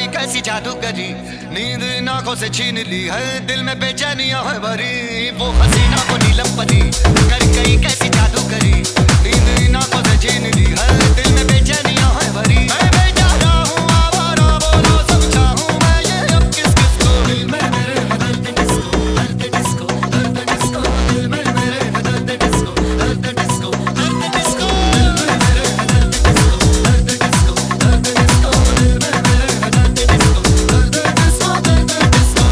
कैसी जादू करी, नींद आंखों से छीन ली है, दिल में बेचैनियां है भरी। वो हसीना वो नीलम परी कर गई कैसी जादू करी, नींद आंखों से छीन ली है, दिल में बेचैनियां है भरी। मैं बेचारा हूँ आवारा, बोलो समझा हूँ मैं ये अब किस किस को। दिल में मेरे दर्द डिस्को, दर्द डिस्को, दर्द डिस्को, दिल में मेरे दर्द डिस्को, दर्द डिस्को, दर्द डिस्को, दिल में मेरे दर्द डिस्को, दर्द डिस्को, दर्द डिस्को, दिल में मेरे दर्द डिस्को, दर्द डिस्को, दर्द डिस्को।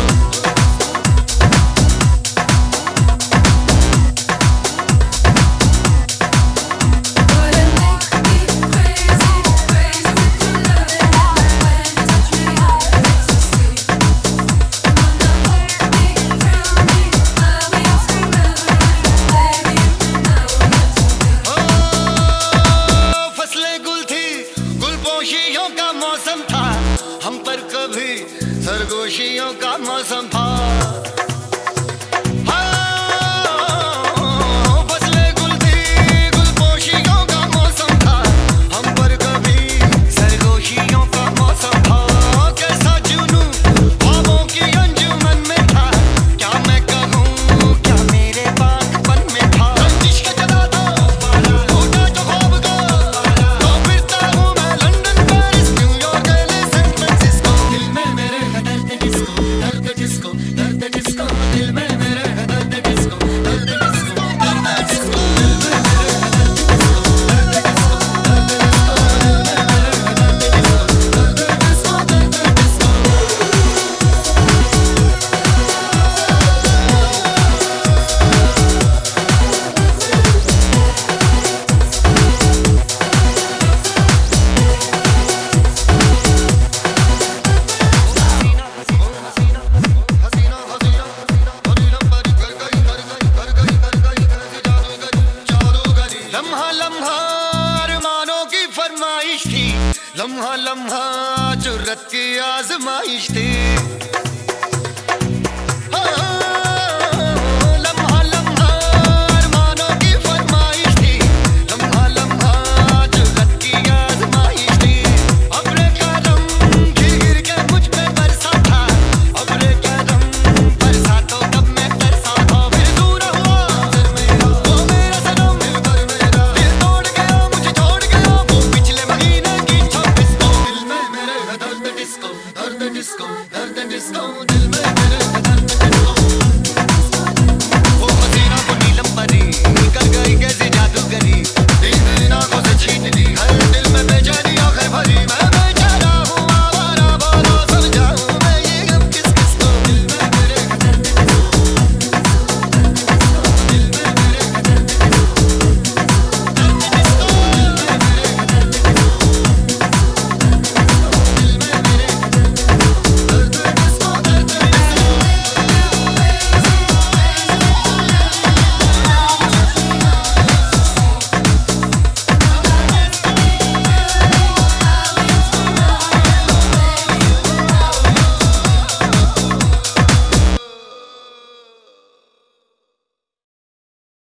सरगोशियों का मौसम था, हम पर कभी सरगोशियों का मौसम था। फसलें गुल थी, गुलपोशियों का मौसम था, हम पर कभी सरगोशियों का मौसम था। कैसा जुनूं ख्वाबों की अंजुमन में था, क्या मैं कहूँ क्या मेरे बागपन में था। रंजिश का चला था होता जो ख्वाब का, तो फिरता हूँ मैं London, Paris, New York, LA, San Francisco. दिल में मेरे दर्द डिस्को, दर्द डिस्को, दर्द डिस्को, दिल में मेरे दर्द डिस्को, दर्द डिस्को, दर्द डिस्को, दिल में मेरे दर्द डिस्को, दर्द डिस्को, दर्द डिस्को, दिल में मेरे दर्द डिस्को, दर्द डिस्को, दर्द डिस्को। लम्हा लम्हा अरमानों की फरमाइश थी, लम्हा लम्हा जुर्रत की आजमाइश थी। लम्हा लम्हा अरमानों की फरमाइश थी, लम्हा लम्हा जुर्रत की आजमाइश थी। अब्रे कदम गिर के मुझ पे बरसा था, अब्रे कदम बरसा तो तब मैं तरसा था। फिर दूर हुआ नजर मेरा, वो मेरा सनम दिलबर मेरा, दिल तोड़ गया मुझे छोड़ गया वो पिछले महीने की 26 को। दिल में मेरे दर्द डिस्को, दर्द डिस्को, दर्द डिस्को, दिल में मेरे दर्द डिस्को। वो हसीना वो नीलम परी कर गई कैसी जादू करी, नींद आंखों से छीन ली है, दिल में बेचैनियां है भरी। मैं